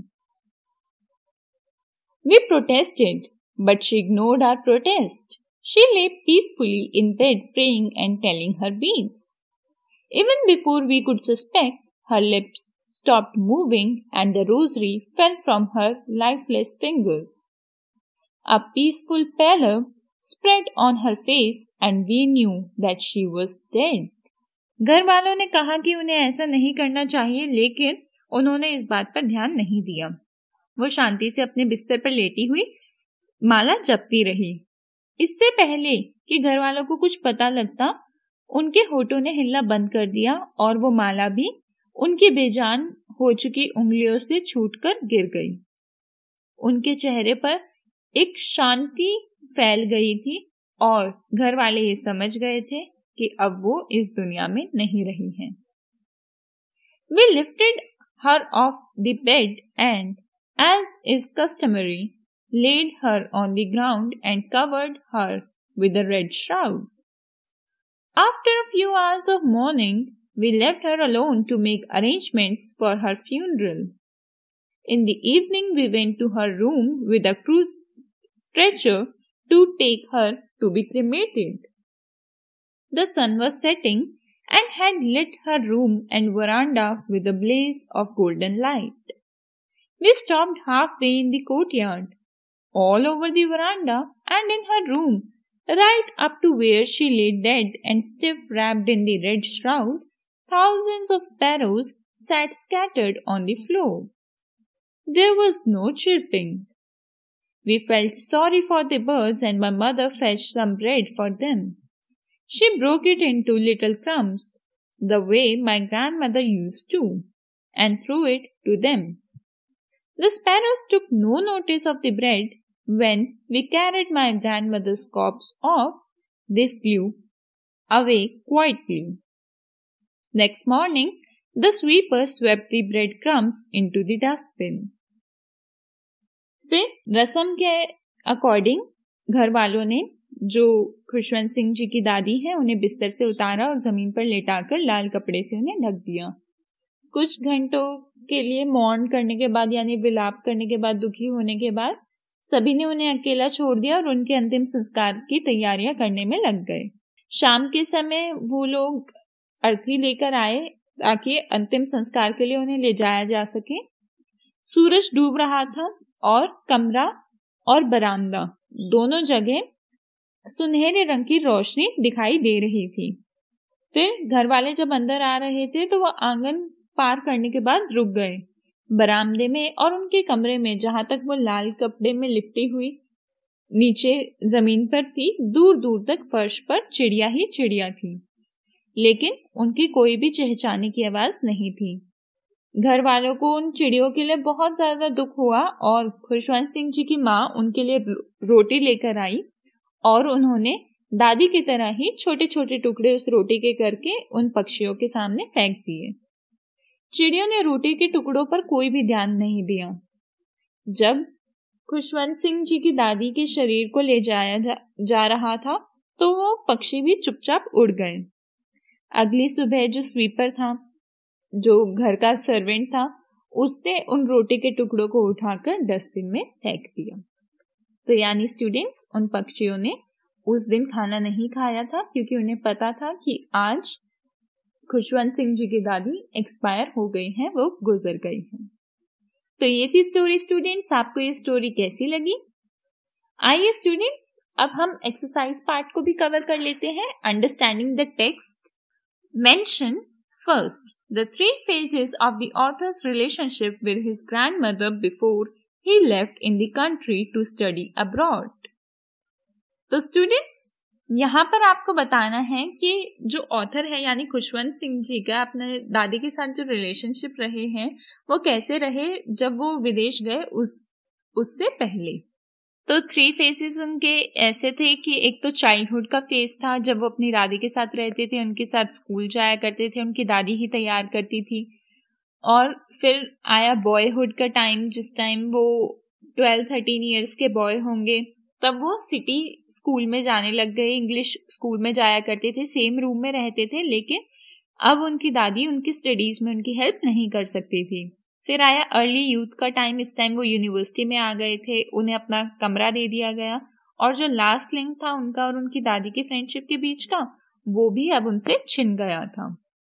B: We protested, but she ignored our protest. She lay peacefully in bed praying and telling her beads. Even before we could suspect, her lips stopped moving and the rosary fell from her lifeless fingers. A peaceful pallor spread on her face and we knew that she was dead. घर वालों ने कहा कि उन्हें ऐसा नहीं करना चाहिए, लेकिन उन्होंने इस बात पर ध्यान नहीं दिया. वो शांति से अपने बिस्तर पर लेटी हुई माला जपती रही. इससे पहले कि घर वालों को कुछ पता लगता, उनके होठों ने हिलना बंद कर दिया और वो माला भी उनकी बेजान हो चुकी उंगलियों से छूटकर गिर गई. उनके चेहरे पर एक शांति फैल गई थी और घर वाले ये समझ गए थे कि अब वो इस दुनिया में नहीं रही हैं. We lifted her off the bed and, as is customary, laid her on the ground and covered her with a red shroud. After a few hours of mourning, we left her alone to make arrangements for her funeral. In the evening, we went to her room with a cruise stretcher to take her to be cremated. The sun was setting and had lit her room and veranda with a blaze of golden light. We stopped halfway in the courtyard, all over the veranda and in her room, right up to where she lay dead and stiff wrapped in the red shroud. Thousands of sparrows sat scattered on the floor. There was no chirping. We felt sorry for the birds and my mother fetched some bread for them. She broke it into little crumbs, the way my grandmother used to, and threw it to them. The sparrows took no notice of the bread. When we carried my grandmother's corpse off, they flew away quietly. Next morning, the sweeper swept the bread crumbs into the dustbin. फिर रस्म के according घर वालों ने जो खुशवंत सिंह जी की दादी हैं उन्हें बिस्तर से उतारा और जमीन पर लेटाकर लाल कपड़े से उन्हें ढक दिया. कुछ घंटों के लिए मौन करने के बाद, यानी विलाप करने के बाद, दुखी होने के बाद सभी ने उन्हें अकेला छोड़ दिया और उनके अंतिम संस्कार की तैयारियां करने में लग गए. शाम के समय वो लोग अर्थी लेकर आए ताकि अंतिम संस्कार के लिए उन्हें ले जाया जा सके. सूरज डूब रहा था और कमरा और बरामदा दोनों जगह सुनहरे रंग की रोशनी दिखाई दे रही थी. फिर घर वाले जब अंदर आ रहे थे तो वह आंगन पार करने के बाद रुक गए. बरामदे में और उनके कमरे में, जहां तक वो लाल कपड़े में लिपटी हुई नीचे जमीन पर थी, दूर दूर तक फर्श पर चिड़िया ही चिड़िया थी, लेकिन उनकी कोई भी चहचहाने की आवाज नहीं थी. घर वालों को उन चिड़ियों के लिए बहुत ज्यादा दुख हुआ और खुशवंत सिंह जी की माँ उनके लिए रोटी लेकर आई और उन्होंने दादी की तरह ही छोटे छोटे टुकड़े उस रोटी के करके उन पक्षियों के सामने फेंक दिए. चिड़ियों ने रोटी के टुकड़ों पर कोई भी ध्यान नहीं दिया. जब खुशवंत सिंह जी की दादी के शरीर को ले जाया जा रहा था तो वो पक्षी भी चुपचाप उड़ गए. अगली सुबह जो स्वीपर था, जो घर का सर्वेंट था, उसने उन रोटी के टुकड़ों को उठाकर डस्टबिन में फेंक दिया. तो यानी स्टूडेंट्स, उन पक्षियों ने उस दिन खाना नहीं खाया था क्योंकि उन्हें पता था कि आज खुशवंत सिंह जी की दादी एक्सपायर हो गई हैं, वो गुजर गई हैं। तो ये थी स्टोरी स्टूडेंट्स। आपको ये स्टोरी कैसी लगी? आइए स्टूडेंट्स, अब हम एक्सरसाइज पार्ट को भी कवर कर लेते हैं। Understanding the text. Mention first the 3 phases of the author's relationship with his grandmother before he left in the country to study abroad. तो स्टूडेंट्स, यहाँ पर आपको बताना है कि जो ऑथर है यानी खुशवंत सिंह जी का अपने दादी के साथ जो रिलेशनशिप रहे हैं वो कैसे रहे जब वो विदेश गए उससे पहले। तो 3 फेजेस उनके ऐसे थे कि एक तो चाइल्डहुड का फेज था जब वो अपनी दादी के साथ रहते थे, उनके साथ स्कूल जाया करते थे, उनकी दादी ही तैयार करती थी। और फिर आया बॉयहुड का टाइम, जिस टाइम वो 12-13 ईयर्स के बॉय होंगे, तब वो सिटी स्कूल में जाने लग गए, इंग्लिश स्कूल में जाया करते थे, सेम रूम में रहते थे, लेकिन अब उनकी दादी उनकी स्टडीज में उनकी हेल्प नहीं कर सकती थी। फिर आया अर्ली यूथ का टाइम, इस टाइम वो यूनिवर्सिटी में आ गए थे, उन्हें अपना कमरा दे दिया गया और जो लास्ट लिंक था उनका और उनकी दादी की फ्रेंडशिप के बीच का, वो भी अब उनसे छिन गया था।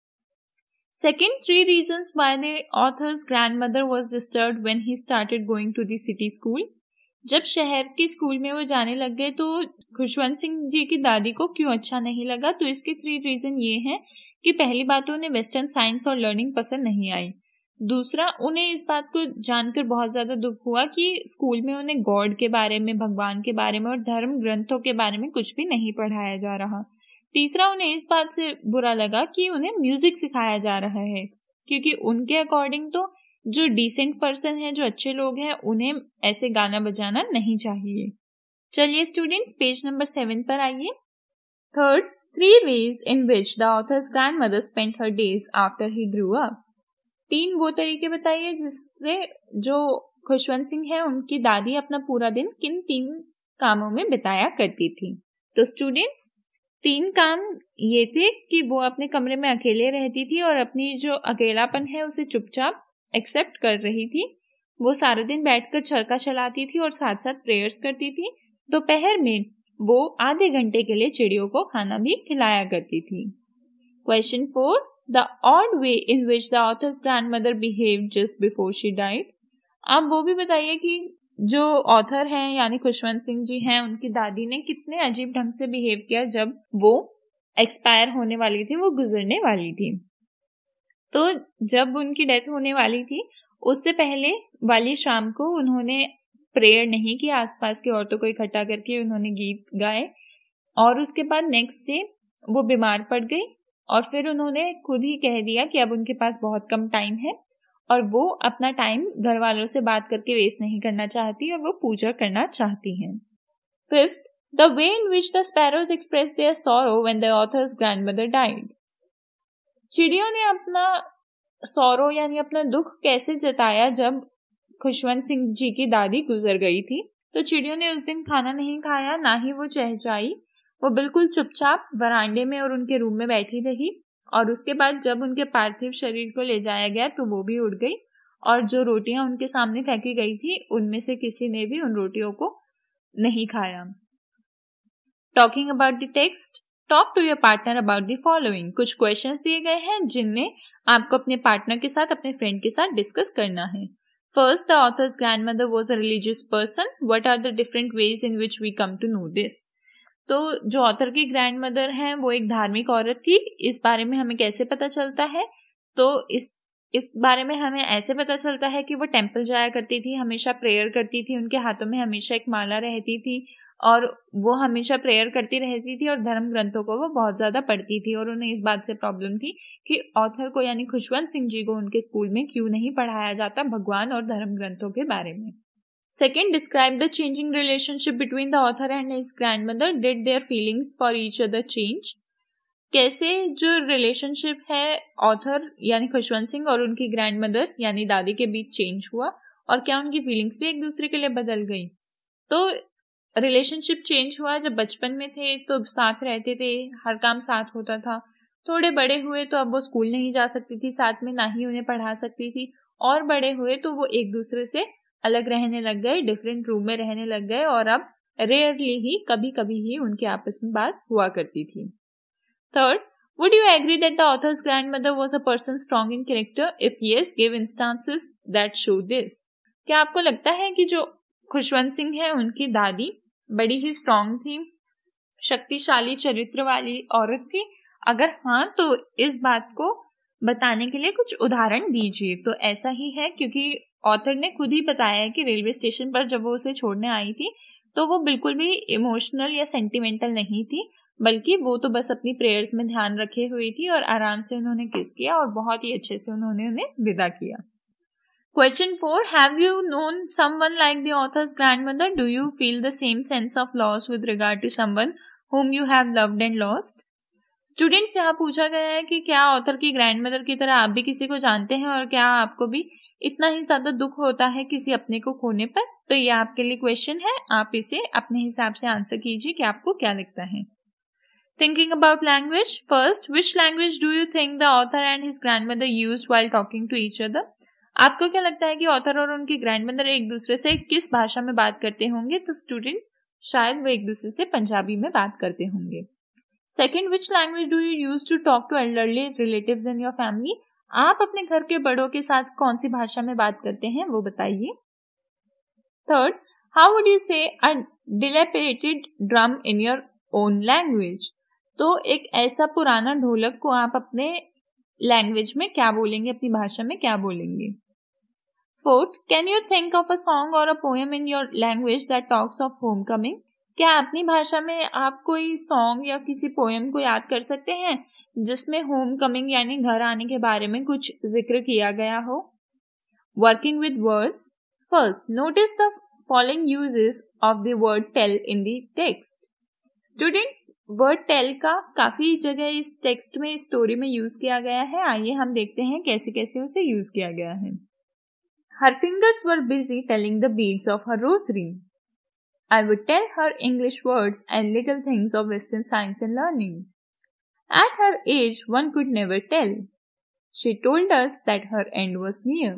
B: Second, 3 reasons why the author's grandmother was disturbed when he started going to the city school. जब शहर के स्कूल में वो जाने लग गए तो खुशवंत सिंह जी की दादी को क्यों अच्छा नहीं लगा? तो इसके 3 रीजन ये हैं कि पहली बात तो उन्हें वेस्टर्न साइंस और लर्निंग पसंद नहीं आई। दूसरा, उन्हें इस बात को जानकर बहुत ज्यादा दुख हुआ कि स्कूल में उन्हें गॉड के बारे में, भगवान के बारे में और धर्म ग्रंथों के बारे में कुछ भी नहीं पढ़ाया जा रहा। तीसरा, उन्हें इस बात से बुरा लगा कि उन्हें म्यूजिक सिखाया जा रहा है, क्योंकि उनके अकॉर्डिंग तो जो डिसेंट पर्सन है, जो अच्छे लोग हैं, उन्हें ऐसे गाना बजाना नहीं चाहिए। चलिए स्टूडेंट्स, पेज नंबर 7 पर आइए। Third, 3 ways in which the author's grandmother spent her days after he grew up. 3 वो तरीके बताइए जिससे जो खुशवंत सिंह है उनकी दादी अपना पूरा दिन किन 3 कामों में बिताया करती थी। तो स्टूडेंट्स, 3 काम ये थे कि वो अपने कमरे में अकेले रहती थी और अपनी जो अकेलापन है उसे चुपचाप एक्सेप्ट कर रही थी। वो सारा दिन बैठकर चरखा चलाती थी और साथ साथ प्रेयर्स करती थी। दोपहर में वो आधे घंटे के लिए चिड़ियों को खाना भी खिलाया करती थी। Question 4, the odd way in which the author's grandmother behaved just before she died. आप वो भी बताइए कि जो ऑथर हैं यानी खुशवंत सिंह जी हैं, उनकी दादी ने कितने अजीब ढंग से बिहेव किया जब वो एक्सपायर होने वाली थी, वो गुजरने वाली थी। तो जब उनकी डेथ होने वाली थी उससे पहले वाली शाम को उन्होंने प्रेयर नहीं की, आसपास की औरतों को इकट्ठा करके उन्होंने गीत गाए और उसके बाद नेक्स्ट डे वो बीमार पड़ गई और फिर उन्होंने खुद ही कह दिया कि अब उनके पास बहुत कम टाइम है और वो अपना टाइम घर वालों से बात करके वेस्ट नहीं करना चाहती और वो पूजा करना चाहती हैं। Fifth, the way in which the sparrows express their sorrow when the author's grandmother died. चिड़ियों ने अपना सॉरो यानी अपना दुख कैसे जताया जब खुशवंत सिंह जी की दादी गुजर गई थी। तो चिड़ियों ने उस दिन खाना नहीं खाया, ना ही वो चहचहाई, वो बिल्कुल चुपचाप वरांडे में और उनके रूम में बैठी रही और उसके बाद जब उनके पार्थिव शरीर को ले जाया गया तो वो भी उड़ गई और जो रोटियां उनके सामने फेंकी गई थी उनमें से किसी ने भी उन रोटियों को नहीं खाया। Talking about the text, talk to your partner about the following. कुछ क्वेश्चंस दिए गए हैं जिनमें आपको अपने पार्टनर के साथ, अपने फ्रेंड के साथ डिस्कस करना है। First, the author's grandmother was a religious person, what are the different ways in which we come to know this. तो जो ऑथर की ग्रैंडमदर हैं वो एक धार्मिक औरत थी, इस बारे में हमें कैसे पता चलता है? तो इस बारे में हमें ऐसे पता चलता है कि वो टेम्पल जाया करती थी, हमेशा प्रेयर करती थी, उनके हाथों में हमेशा एक माला रहती थी और वो हमेशा प्रेयर करती रहती थी और धर्म ग्रंथों को वो बहुत ज्यादा पढ़ती थी और उन्हें इस बात से प्रॉब्लम थी कि ऑथर को यानी खुशवंत सिंह जी को उनके स्कूल में क्यों नहीं पढ़ाया जाता भगवान और धर्म ग्रंथों के बारे में। Second, describe the changing relationship between the author and his grandmother. Did their feelings for each other change? कैसे जो रिलेशनशिप है ऑथर यानी खुशवंत सिंह और उनकी ग्रैंडमदर यानी दादी के बीच चेंज हुआ और क्या उनकी फीलिंग्स भी एक दूसरे के लिए बदल गई? तो रिलेशनशिप चेंज हुआ जब बचपन में थे तो साथ रहते थे, हर काम साथ होता था। थोड़े बड़े हुए तो अब वो स्कूल नहीं जा सकती थी साथ में, ना ही उन्हें पढ़ा सकती थी और बड़े हुए तो वो एक दूसरे से अलग रहने लग गए, डिफरेंट रूम में रहने लग गए और अब रेयरली ही, कभी कभी ही उनके आपस में बात हुआ करती थी। Third,
C: Would you agree that the author's grandmother was a person strong in character? If yes, give instances that show this. क्या आपको लगता है कि जो खुशवंत सिंह है उनकी दादी बड़ी ही स्ट्रांग थी, शक्तिशाली चरित्र वाली औरत थी? अगर हाँ तो इस बात को बताने के लिए कुछ उदाहरण दीजिए। तो ऐसा ही है, क्योंकि ऑथर ने खुद ही बताया है कि रेलवे स्टेशन पर जब वो उसे छोड़ने आई थी तो वो बिल्कुल भी इमोशनल या सेंटिमेंटल नहीं थी, बल्कि वो तो बस अपनी प्रेयर्स में ध्यान रखे हुई थी और आराम से उन्होंने किस किया और बहुत ही अच्छे से उन्होंने उन्हें विदा किया। Question 4. Have you known someone like the author's grandmother? Do you feel the same sense of loss with regard to someone whom you have loved and lost? Students, यहाँ पूछा गया है कि क्या ऑथर की ग्रैंडमदर की तरह आप भी किसी को जानते हैं और क्या आपको भी इतना ही ज्यादा दुख होता है किसी अपने को खोने पर? तो ये आपके लिए क्वेश्चन है, आप इसे अपने हिसाब से आंसर कीजिए कि आपको क्या लगता है। Thinking about language. First, which language do you think the author and his grandmother used while talking to each other? आपको क्या लगता है कि ऑथर और उनकी ग्रैंडमदर एक दूसरे से किस भाषा में बात करते होंगे? तो स्टूडेंट्स, शायद वो एक दूसरे से पंजाबी में बात करते होंगे। Second, which language do you use to talk to elderly relatives in your family? आप अपने घर के बड़ों के साथ कौन सी भाषा में बात करते हैं वो बताइए। Third, how would you say a dilapidated drum in your own language? तो एक ऐसा पुराना ढोलक को आप अपने लैंग्वेज में क्या बोलेंगे, अपनी भाषा में क्या बोलेंगे। Fourth, can you think of a song or a poem in your language that talks of homecoming? क्या अपनी भाषा में आप कोई सॉन्ग या किसी पोएम को याद कर सकते हैं जिसमें होम कमिंग यानी घर आने के बारे में कुछ जिक्र किया गया हो। Working with words. First, notice the following uses of the word tell in the text. Students, word tell का काफी जगह इस टेक्स्ट में, इस स्टोरी में यूज किया गया है। आइए हम देखते हैं कैसे कैसे उसे यूज किया गया है। Her fingers were busy telling the beads of her rosary. I would tell her English words and little things of Western science and learning. At her age, one could never tell. She told us that her end was near.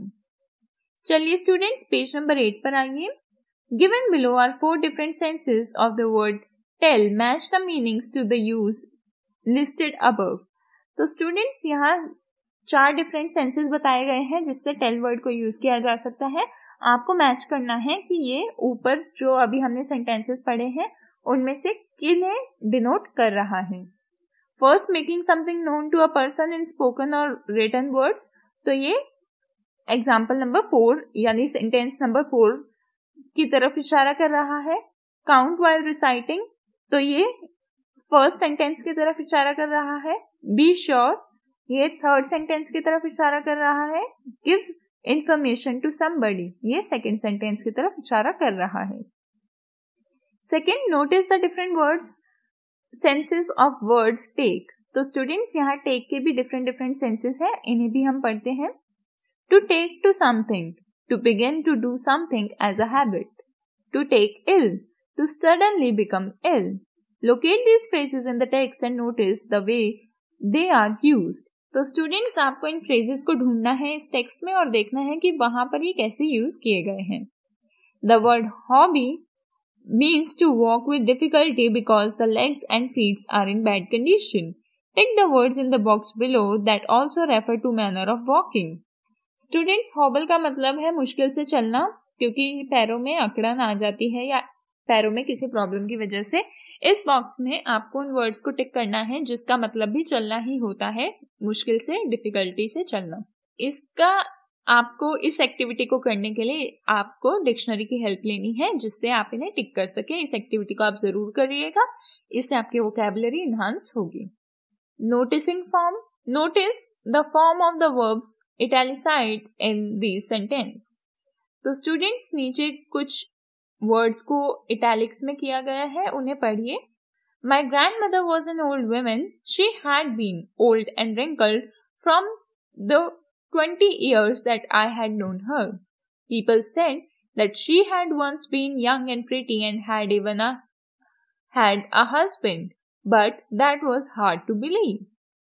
C: चलिए students, page number 8 पर आइए। Given below are 4 different senses of the word tell. Match the meanings to the use listed above. तो students, यहाँ 4 different senses बताए गए हैं जिससे tell word को यूज किया जा सकता है। आपको मैच करना है कि ये ऊपर जो अभी हमने सेंटेंसेस पढ़े हैं उनमें से किन्हें डिनोट कर रहा है। First, making something known to a person in spoken or written words. तो ये एग्जाम्पल नंबर 4 यानी सेंटेंस नंबर 4 की तरफ इशारा कर रहा है। काउंट वाइल रिसाइटिंग, तो ये फर्स्ट सेंटेंस की तरफ इशारा कर रहा है। बी श्योर, ये थर्ड सेंटेंस की तरफ इशारा कर रहा है। गिव इंफॉर्मेशन टू समबडी, ये सेकेंड सेंटेंस की तरफ इशारा कर रहा है। Second, notice the different words senses of word take. तो स्टूडेंट्स, यहाँ टेक के भी डिफरेंट डिफरेंट सेंसेस है, इन्हें भी हम पढ़ते हैं। To take to something, to begin to do something as a habit, to take ill, to suddenly become ill. Locate these phrases in the text and notice the way they are used. तो students, आपको इन phrases को ढूंढना है इस text में और देखना है कि वहां पर ये कैसे यूज किए गए हैं। The word hobble means to walk with difficulty because the legs and feet are in bad condition. Tick the words in the box below that also refer to manner of walking. Students, hobble का मतलब है मुश्किल से चलना, क्योंकि पैरों में अकड़न आ जाती है या पैरों में किसी प्रॉब्लम की वजह से। इस बॉक्स में आपको उन वर्ड्स को टिक करना है जिसका मतलब भी चलना ही होता है, मुश्किल से, डिफिकल्टी से चलना। इसका आपको इस एक्टिविटी को करने के लिए आपको डिक्शनरी की हेल्प लेनी है जिससे आप इन्हें टिक कर सके। इस एक्टिविटी को आप जरूर करिएगा, इससे आपकी वोकैबुलरी इनहांस होगी। Noticing form. Notice the form of the verbs italicised in this sentence. तो स्टूडेंट्स, नीचे कुछ वर्ड्स को इटैलिक्स में किया गया है, उन्हें पढ़िए। My grandmother was an old woman. She had been old and wrinkled from the 20 years that I had known her. People said that she had once been young and pretty and had even had a husband, but that was hard to believe.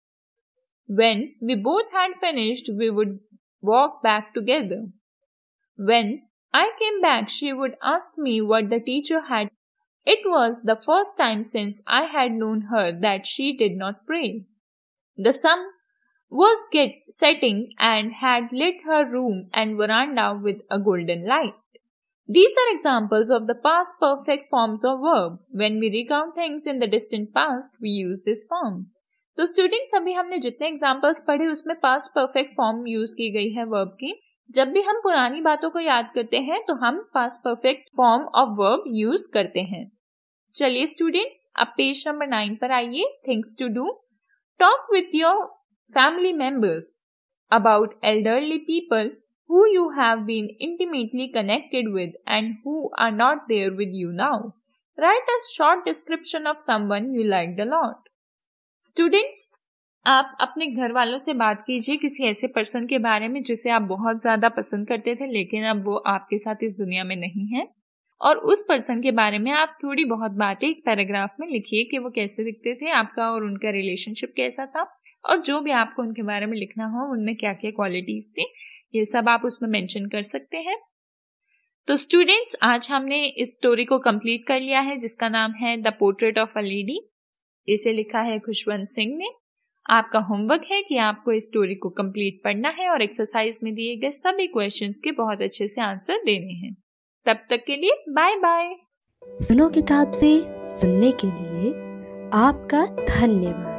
C: When we both had finished, we would walk back together. When I came back, she would ask me what the teacher had. It was the first time since I had known her that she did not pray. The sun was setting and had lit her room and veranda with a golden light. These are examples of the past perfect forms of verb. When we recount things in the distant past, we use this form. तो students, अभी हमने जितने examples पढ़े उसमें past perfect form use की गई है verb की. जब भी हम पुरानी बातों को याद करते हैं तो हम past perfect form of verb use करते हैं. चलिए स्टूडेंट्स, अब पेज नंबर 9 पर आइए. Things to do. Talk with your family members about elderly people who you have been intimately connected with and who are not there with you now. Write a short description of someone you liked a lot. Students, आप अपने घर वालों से बात कीजिए किसी ऐसे person के बारे में जिसे आप बहुत ज़्यादा पसंद करते थे लेकिन अब वो आपके साथ इस दुनिया में नहीं है, और उस पर्सन के बारे में आप थोड़ी बहुत बातें एक पैराग्राफ में लिखिए कि वो कैसे दिखते थे, आपका और उनका रिलेशनशिप कैसा था, और जो भी आपको उनके बारे में लिखना हो उनमें क्या क्या क्वालिटीज थी ये सब आप उसमें मेंशन कर सकते हैं. तो स्टूडेंट्स, आज हमने इस स्टोरी को कंप्लीट कर लिया है जिसका नाम है the portrait of a lady. इसे लिखा है खुशवंत सिंह ने. आपका होमवर्क है कि आपको इस स्टोरी को कंप्लीट पढ़ना है और एक्सरसाइज में दिए गए सभी क्वेश्चंस के बहुत अच्छे से आंसर देने हैं. तब तक के लिए बाय बाय.
A: सुनो किताब से सुनने के लिए आपका धन्यवाद.